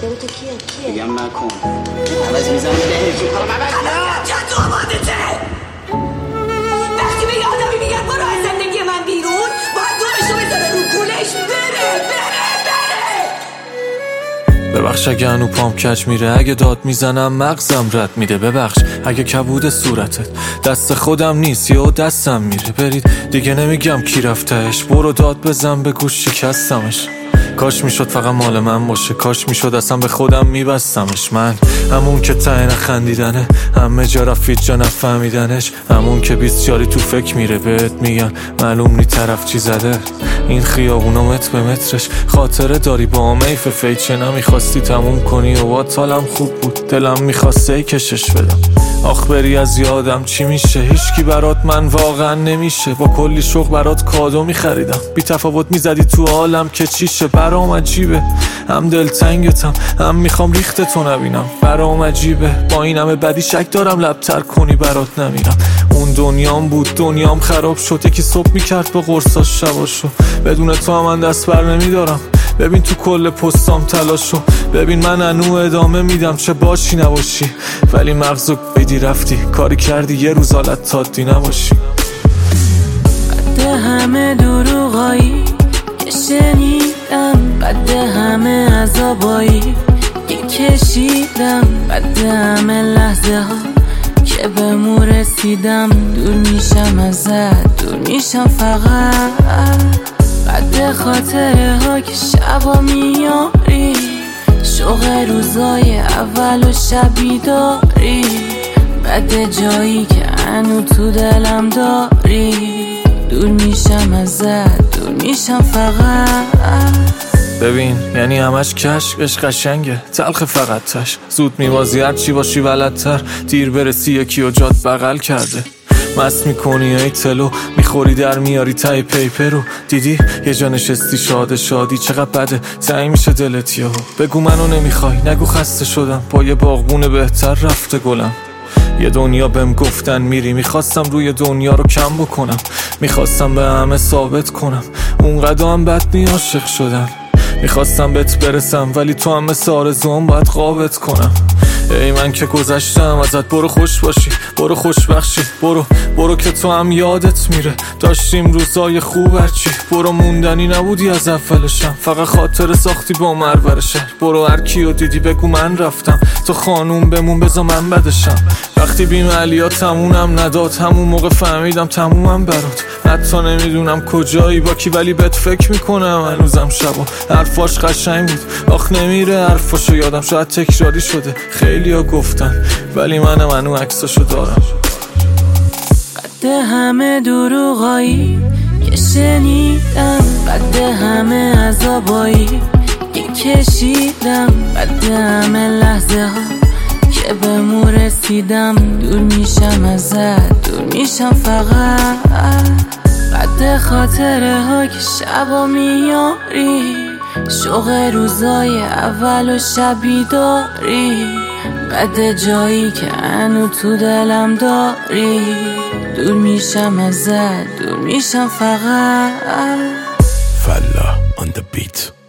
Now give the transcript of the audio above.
مشکل تو کیه؟ میگم نکن عوض میزنم دهشون چند تو آمادته وقتی به آدمی میگن برو از زندگی من بیرون باید دورشو بذاره رو کولش بره ببخش اگه هنو پام کج میره، اگه داد میزنم مغزم رد میده. ببخش اگه کبود صورتت دست خودم نیست یا دستم میره. برید دیگه نمیگم کی رفتهش، برو داد بزن به گوش شکستمش. کاش میشد فقط مال من باشه، کاش میشد اصلا به خودم میبستمش. من همون که ته نخندیدنه، همه جا رفت جا نفهمیدنش. همون که بیستیاری تو فکر میره بهت میگن معلوم نی طرف چی زده. این خیابونا متر به مترش خاطره داری با میف فیچه نمیخواستی تموم کنی و با حالم خوب بود دلم میخواسته کشش بدم. آخ بری از یادم چی میشه، هیچکی برات من واقعا نمیشه. با کلی شوق برات کادو میخریدم، بی تفاوت میزدی تو عالم که چیشه. برام عجیبه هم دلتنگتم هم میخوام ریخت تو نبینم. برام عجیبه با این همه بدی شک دارم لبتر کنی برات نمیرم. اون دنیام بود دنیام خراب شد، یکی صبح میکرد با قرصاش شباشو. بدون تو هم من دست بر نمیدارم، ببین تو کل پستام تلاشو. ببین من انو ادامه میدم چه باشی نباشی، ولی مغزو بیدی رفتی کاری کردی یه روز حالت تادی نباشی. بعد همه دروغایی که شنیدم، بعد همه عذابایی که کشیدم، بعد همه لحظه ها که به مو رسیدم، دور میشم ازت دور میشم فقط. بعد خاطره ها که شبا میاری، شوق روزای اول و شبی داری، بعد جایی که هنو تو دلم داری، دور میشم ازت دور میشم فقط. ببین یعنی همش کشکش قشنگه تلخ فقط تش، زود میوازی هر چی باشی ولدتر، دیر برسی یکی و جات بغل کرده. مست میکنی ای تلو میخوری در میاری تای پیپر رو. دیدی یه جا نشستی شاده شادی چقدر بده تایی میشه دلت یهو. بگو منو نمیخوای نگو خسته شدم، با یه باغبون بهتر رفته گلم. یه دنیا بهم گفتن میری، میخواستم روی دنیا رو کم بکنم، میخواستم به همه ثابت کنم اونقدر هم بد عاشق شدن. میخواستم بهت برسم ولی تو هم مثل آرزوام باید قابت کنم. ای من که گذشتم ازت، برو خوش باشی برو خوش بخشی، برو که تو هم یادت میره داشتیم روزای خوب هرچی. برو موندنی نبودی از اولشم، فقط خاطر ساختی با مرور شهر. برو هر کیو دیدی بگو من رفتم، تو خانوم بمون بذار من بدشم. وقتی بیم علیا تمومم نداد، همون موقع فهمیدم تمومم برات. حتی نمیدونم کجایی با کی ولی بهت فکر میکنم هنوزم شبا. حرفاش قشنگ بود آخ نمیره حرفاشو یادم، شاید تکراری شده خیلی ها گفتن ولی منم هنو عکساشو دارم. بعد همه دروغایی که شنیدم، بعد همه عذابایی که کشیدم، بعد همه لحظه ها که به مو رسیدم، دور میشم ازت دور میشم فقط. بعد خاطره ها که شبا میاری، شوق روزای اول و شبی داری، بعد جایی که هنو تو دلم داری، دور میشم ازت دور میشم فقط. فلا on the beat.